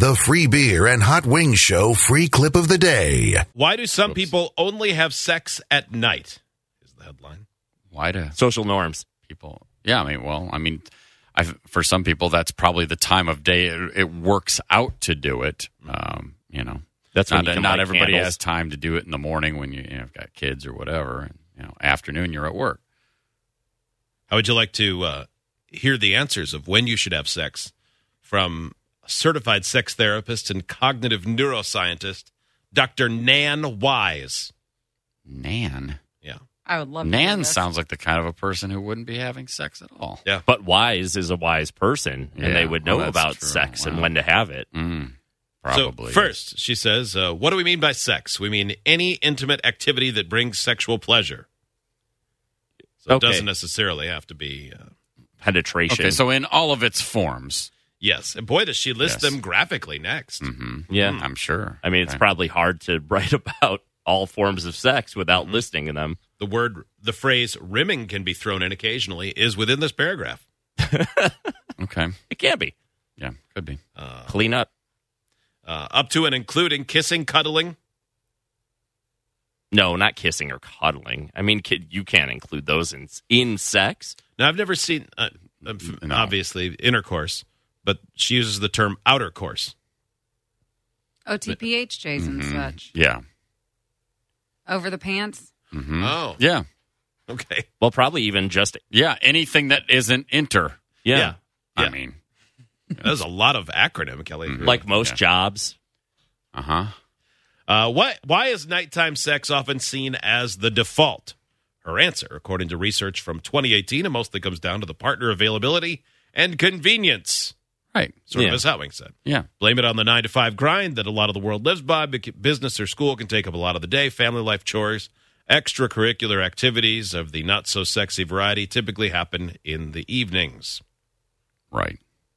The free beer and hot wings show free clip of the day. Why do some people only have sex at night? Is the headline. Why do social norms? People. Yeah, for some people, that's probably the time of day it works out to do it. That's when not everybody has time to do it in the morning when you've got kids or whatever. And, afternoon you're at work. How would you like to hear the answers of when you should have sex from a certified sex therapist and cognitive neuroscientist, Dr. Nan Wise? Nan? Yeah. I would love to. Nan sounds like the kind of a person who wouldn't be having sex at all. Yeah. But Wise is a wise person, and they would know about true. sex and when to have it. Probably. So first, she says, what do we mean by sex? We mean any intimate activity that brings sexual pleasure. So it doesn't necessarily have to be penetration. Okay, so in all of its forms. Yes. And boy, does she list them graphically next. Mm-hmm. Yeah. I'm sure. I mean, it's probably hard to write about all forms of sex without listing them. The phrase rimming can be thrown in occasionally is within this paragraph. Okay. It can be. Yeah, could be. Clean up. Up to and including kissing, cuddling. No, not kissing or cuddling. I mean, you can't include those in sex. Now, I've never seen, obviously, intercourse, but she uses the term outer course. OTPHJs and such. Yeah. Over the pants. Mm-hmm. Oh. Yeah. Okay. Well, probably even just... Yeah, anything that isn't inter. Yeah. I mean... There's a lot of acronym, Kelly. Like most jobs. Uh-huh. Why is nighttime sex often seen as the default? Her answer, according to research from 2018, it mostly comes down to the partner availability and convenience. Right. Sort of as Howing said. Yeah. Blame it on the 9-to-5 grind that a lot of the world lives by. Business or school can take up a lot of the day. Family life chores, extracurricular activities of the not-so-sexy variety typically happen in the evenings. Right.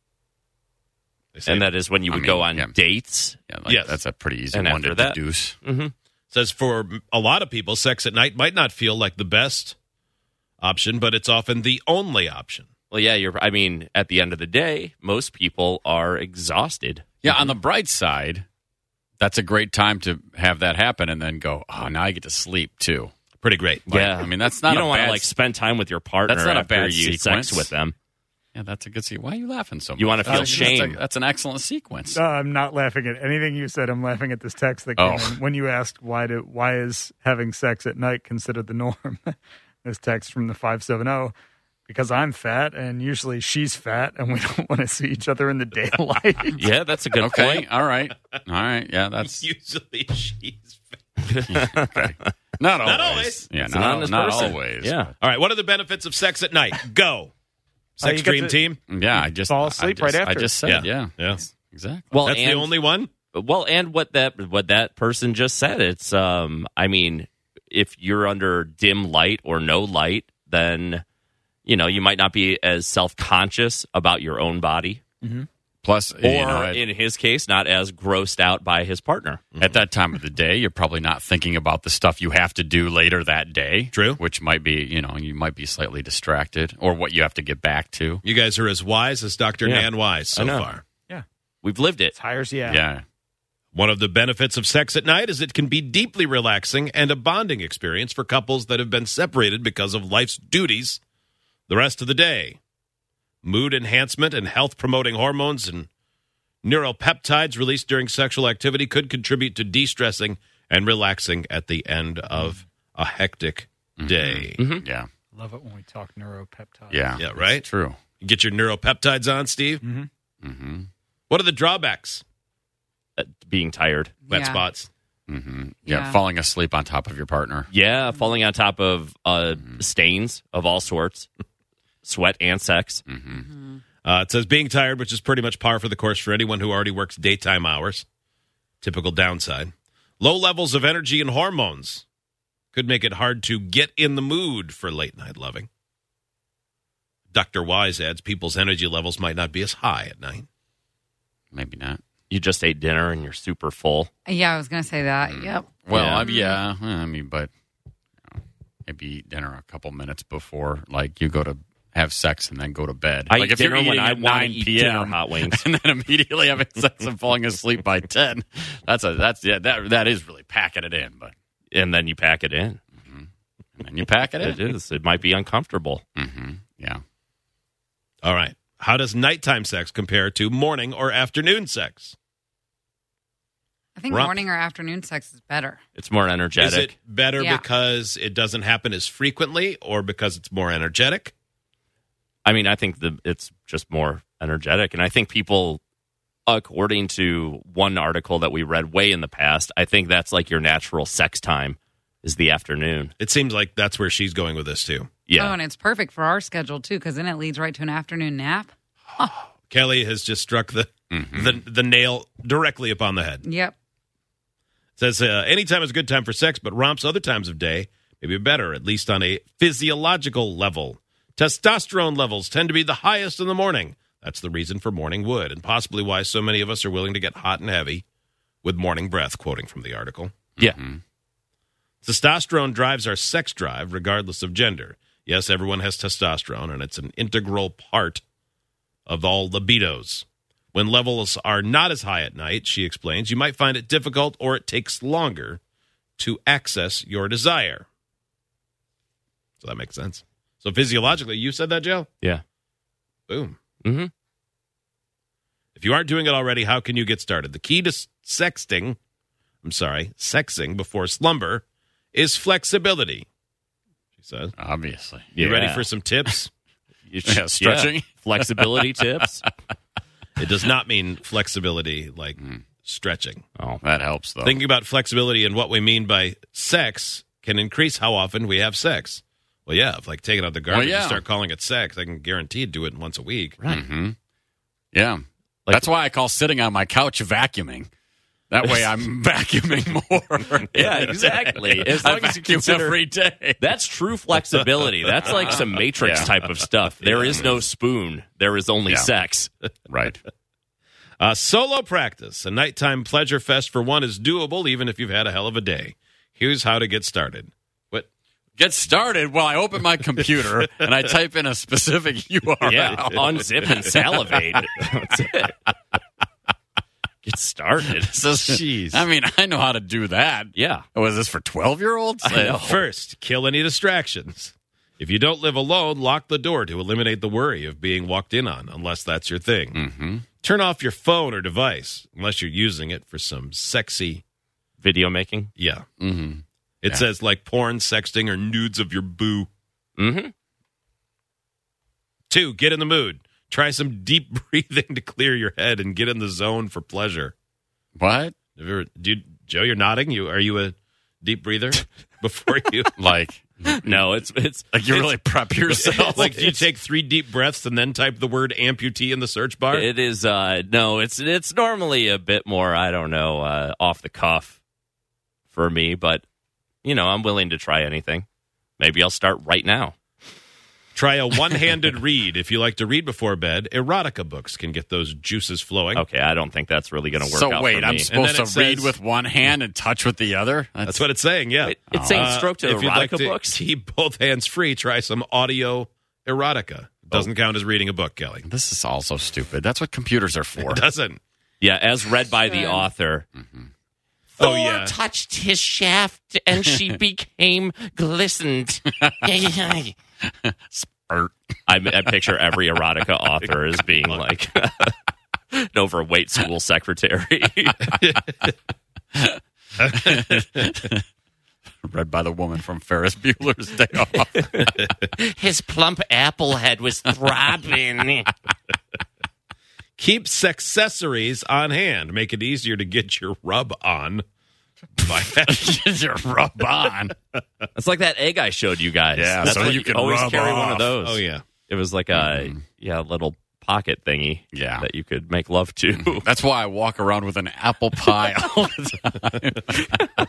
And that is when you would go on dates. Yeah, yes. That's a pretty easy and one to deduce. Mm-hmm. Says for a lot of people, sex at night might not feel like the best option, but it's often the only option. Well, yeah, at the end of the day, most people are exhausted. Yeah, on the bright side, that's a great time to have that happen and then go, oh, now I get to sleep too. Pretty great. Yeah. I mean, that's not you don't want to spend time with your partner that's not after a bad you sequence. sex with them. Yeah, that's a good sequence. Why are you laughing so much? You want to feel shame. That's an excellent sequence. I'm not laughing at anything you said. I'm laughing at this text that came in. When you asked why is having sex at night considered the norm? This text from the 570, because I'm fat and usually she's fat and we don't want to see each other in the daylight. Yeah, that's a good point. All right. Yeah, that's... Usually she's fat. Okay. Not always. Yeah, not always. Yeah. All right, what are the benefits of sex at night? Go. Sex Dream Team? Yeah, I just fall asleep right after. I just said, yeah. Exactly. Well, that's the only one? Well, and what that person just said, it's if you're under dim light or no light, then you might not be as self-conscious about your own body. Mm-hmm. Plus, in his case, not as grossed out by his partner. At that time of the day, you're probably not thinking about the stuff you have to do later that day. True. Which might be, you might be slightly distracted or what you have to get back to. You guys are as wise as Dr. Nan Wise so far. Yeah. We've lived it. Tires, yeah. Yeah. One of the benefits of sex at night is it can be deeply relaxing and a bonding experience for couples that have been separated because of life's duties the rest of the day. Mood enhancement and health-promoting hormones and neuropeptides released during sexual activity could contribute to de-stressing and relaxing at the end of a hectic day. Mm-hmm. Yeah. Love it when we talk neuropeptides. Yeah. Yeah, right? True. You get your neuropeptides on, Steve? Mm-hmm. Mm-hmm. What are the drawbacks? Being tired. Wet spots. Mm-hmm. Yeah, falling asleep on top of your partner. Yeah, falling on top of stains of all sorts. Sweat and sex. Mm-hmm. It says being tired, which is pretty much par for the course for anyone who already works daytime hours. Typical downside. Low levels of energy and hormones could make it hard to get in the mood for late night loving. Dr. Wise adds people's energy levels might not be as high at night. Maybe not. You just ate dinner and you're super full. Yeah, I was going to say that. Yep. Well, maybe, but maybe eat dinner a couple minutes before, like you go to have sex and then go to bed. I like eat if you're dinner eating when I at want to 9 eat dinner p.m. hot wings. and then immediately having sex and falling asleep by 10. That is really packing it in, but And then you pack it in. and then you pack it in. It is. It might be uncomfortable. Yeah. All right. How does nighttime sex compare to morning or afternoon sex? I think Rump. morning or afternoon sex is better. It's more energetic. Is it better Yeah. because it doesn't happen as frequently or because it's more energetic? I mean, I think it's just more energetic. And I think people, according to one article that we read way in the past, I think that's like your natural sex time is the afternoon. It seems like that's where she's going with this, too. Yeah. Oh, and it's perfect for our schedule, too, because then it leads right to an afternoon nap. Kelly has just struck the nail directly upon the head. Yep. Says, anytime is a good time for sex, but romps other times of day may be better, at least on a physiological level. Testosterone levels tend to be the highest in the morning. That's the reason for morning wood, and possibly why so many of us are willing to get hot and heavy with morning breath, quoting from the article. Yeah. Testosterone drives our sex drive, regardless of gender. Yes, everyone has testosterone, and it's an integral part of all libidos. When levels are not as high at night, she explains, you might find it difficult or it takes longer to access your desire. So that makes sense. So physiologically, you said that, Joe? Yeah. Boom. Mm-hmm. If you aren't doing it already, how can you get started? The key to sexing before slumber is flexibility, she says. Obviously. You ready for some tips? Yeah, stretching. Yeah. Flexibility tips. It does not mean flexibility like stretching. Oh, That helps, though. Thinking about flexibility and what we mean by sex can increase how often we have sex. Well, yeah, if like taking out the garbage and start calling it sex, I can guarantee do it once a week. right. Yeah. That's why I call sitting on my couch vacuuming. That way I'm vacuuming more. Yeah, exactly. As long as you vacuum consider every day. that's true flexibility. That's like some Matrix type of stuff. There is no spoon. There is only sex. Right. Solo practice. A nighttime pleasure fest for one is doable even if you've had a hell of a day. Here's how to get started. What? Get started. Well, I open my computer and I type in a specific URL. Yeah, unzip and salivate. That's it. Get started. Jeez. I mean, I know how to do that. Yeah. Oh, is this for 12-year-olds? First, kill any distractions. If you don't live alone, lock the door to eliminate the worry of being walked in on, unless that's your thing. Mm-hmm. Turn off your phone or device, unless you're using it for some sexy, Video making. yeah. Mm-hmm. It says like porn, sexting, or nudes of your boo. Mm-hmm. 2, get in the mood. Try some deep breathing to clear your head and get in the zone for pleasure. What? Joe, you're nodding. Are you a deep breather before you? Like, No, it's like you really prep yourself? Like, do you take 3 deep breaths and then type the word amputee in the search bar? it is no, it's normally a bit more, I don't know, off the cuff for me, but you know, I'm willing to try anything. Maybe I'll start right now. Try a one-handed read. If you like to read before bed, erotica books can get those juices flowing. Okay, I don't think that's really going to work out So wait, for me. I'm supposed then to it read says- with one hand and touch with the other? That's what it's saying, yeah. It's saying stroke to if you'd erotica like to books. keep both hands free, try some audio erotica. Doesn't count as reading a book, Kelly. This is also stupid. That's what computers are for. It doesn't. Yeah, as read by the author. Oh, yeah. Touched his shaft and she became glistened. Spurt. I picture every erotica author as being like an overweight school secretary. Read by the woman from Ferris Bueller's Day Off. His plump apple head was throbbing. Keep sexaccessories on hand. Make it easier to get your rub on. Get your rub on. It's like that egg I showed you guys. Yeah, That's so what you can always rub carry one off. of those. Oh, yeah. It was like a little pocket thingy that you could make love to. That's why I walk around with an apple pie all the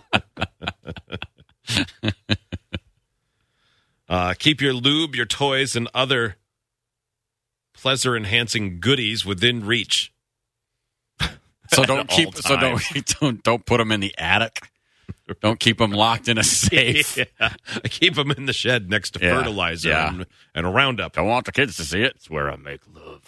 time. Keep your lube, your toys, and other pleasure-enhancing goodies within reach. So don't put them in the attic. Don't keep them locked in a safe. Yeah. I keep them in the shed next to fertilizer and a Roundup. Don't want the kids to see it. It's where I make love.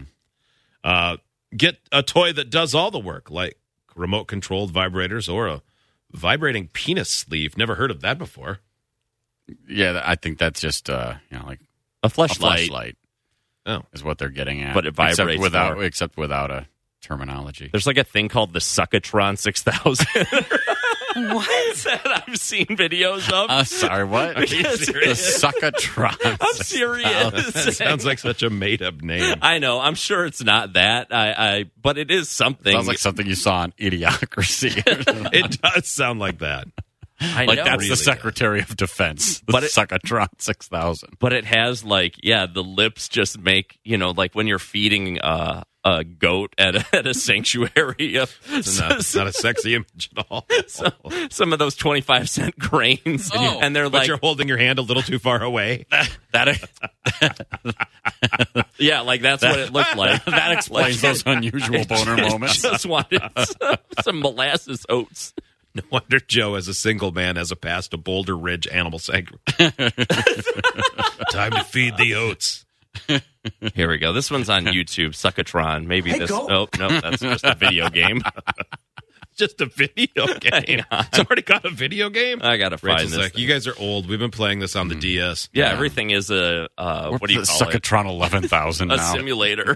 Get a toy that does all the work, like remote-controlled vibrators or a vibrating penis sleeve. Never heard of that before. Yeah, I think that's just like A a fleshlight. fleshlight. Oh. Is what they're getting at. But it vibrates except without a terminology. There's like a thing called the Suckatron 6000. What? That I've seen videos of. Sorry, what? Are you The serious? Suckatron. I'm serious. That sounds like such a made-up name. I know. I'm sure it's not that. But it is something. Sounds like something you saw on Idiocracy. It does sound like that. I Like know. that's really the Secretary of Defense. The But it- Suckatron 6000. But it has the lips just make, like when you're feeding a goat at a sanctuary. It's not a sexy image at all. Some of those 25-cent grains, and they're But like, you're holding your hand a little too far away. yeah, like that's what it looked like. That explains those unusual boner moments. Just wanted some molasses oats. No wonder Joe, as a single man, has a pass to Boulder Ridge Animal Sanctuary. Time to feed the oats. Here we go. This one's on YouTube. Suckatron. Maybe this. Oh no, that's just a video game. Just a video game. It's already got a video game. I gotta find Rachel's this. like, you guys are old. We've been playing this on the DS. Yeah, everything is a what do you call it? Suckatron 11,000 A now. simulator.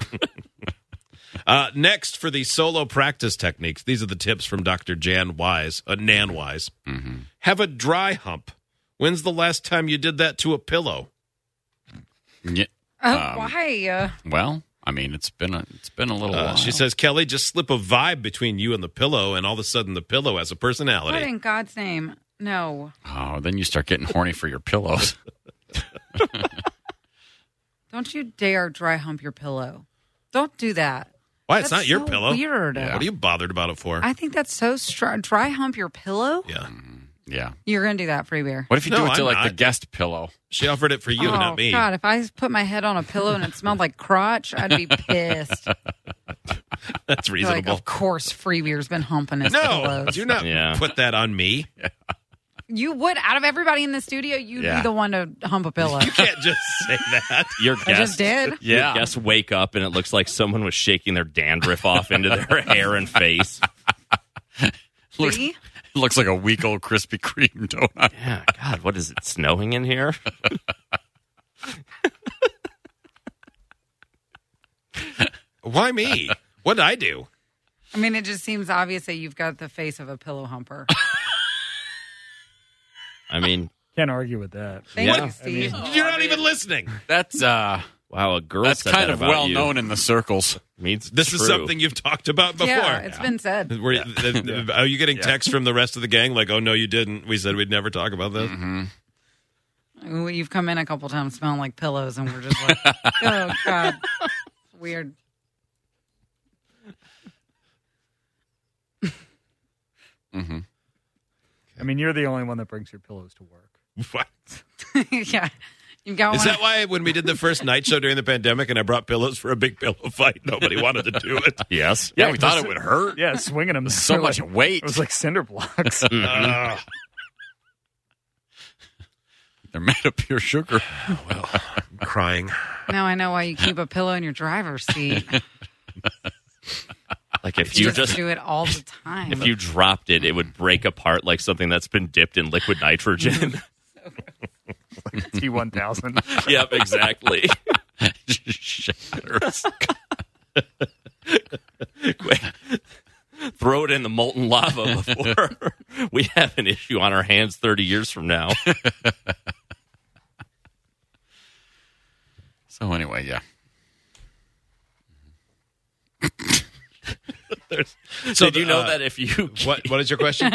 Next, for the solo practice techniques, these are the tips from Dr. Nan Wise. Have a dry hump. When's the last time you did that to a pillow? Yeah. Why? Well, I mean, it's been a little while. She says, Kelly, just slip a vibe between you and the pillow, and all of a sudden the pillow has a What personality. in God's name? No. Oh, then you start getting horny for your pillows. Don't you dare dry hump your pillow. Don't do that. Why? It's That's not your so pillow. Weird. What are you bothered about it for? I think that's so dry hump your pillow? Yeah. Yeah. You're going to do that, Free Beer. What if you No, do it to I'm like the not. guest pillow? She offered it for you, oh, not me. God, if I put my head on a pillow and it smelled like crotch, I'd be pissed. That's Like, reasonable. of course, Free Beer's been humping his No, pillows. do not Yeah. put that on me. You would, out of everybody in the studio, you'd Yeah. be the one to hump a pillow. You can't just say that. Your I just guests, did. Yeah. your guests wake up and it looks like someone was shaking their dandruff off into their hair and face. See? Looks like a week old Krispy Kreme donut. Yeah, God, what is it? Snowing in here? Why me? What did I do? I mean, it just seems obvious that you've got the face of a pillow humper. I mean, Can't argue with that. Thank Yeah. you, Steve. You're not even listening. That's wow, a girl that's said kind that of about well you. known in the circles. Means This is true. something you've talked about before. Yeah, it's been said. Are you getting texts from the rest of the gang like, oh, no, you didn't. We said we'd never talk about this. You've come in a couple times smelling like pillows, and we're just like, oh, God. It's weird. I mean, you're the only one that brings your pillows to work. What? Yeah. You've got Is one. that why when we did the first night show during the pandemic and I brought pillows for a big pillow fight, nobody wanted to do it? Yes. Yeah, we thought it would hurt. Yeah, swinging them. So much weight. It was like cinder blocks. Ugh. They're made of pure sugar. I'm crying. Now I know why you keep a pillow in your driver's seat. Like if you just do it all the time. if you dropped it, it would break apart like something that's been dipped in liquid nitrogen. T1000. Yep, exactly. Shatters. Throw it in the molten lava before we have an issue on our hands 30 years from now. So anyway, yeah. So Did you know that if you What is your question?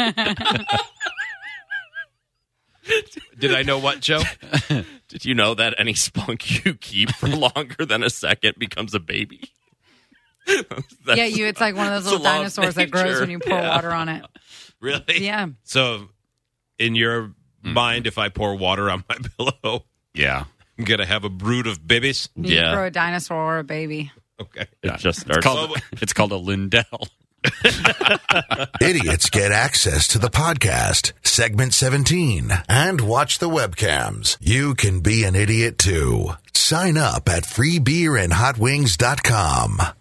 Did I know what, Joe? did you know that any spunk you keep for longer than a second becomes a baby? yeah, it's like one of those It's little the law of dinosaurs that grows nature. when you pour Yeah. water on it. Really? Yeah. So, in your mind, if I pour water on my pillow, Yeah. I'm going to have a brood of babies? You Yeah. grow a dinosaur or a baby. Okay. It just It's starts. called a Lindell. Idiots get access to the podcast, segment 17, and watch the webcams. You can be an idiot too. Sign up at freebeerandhotwings.com.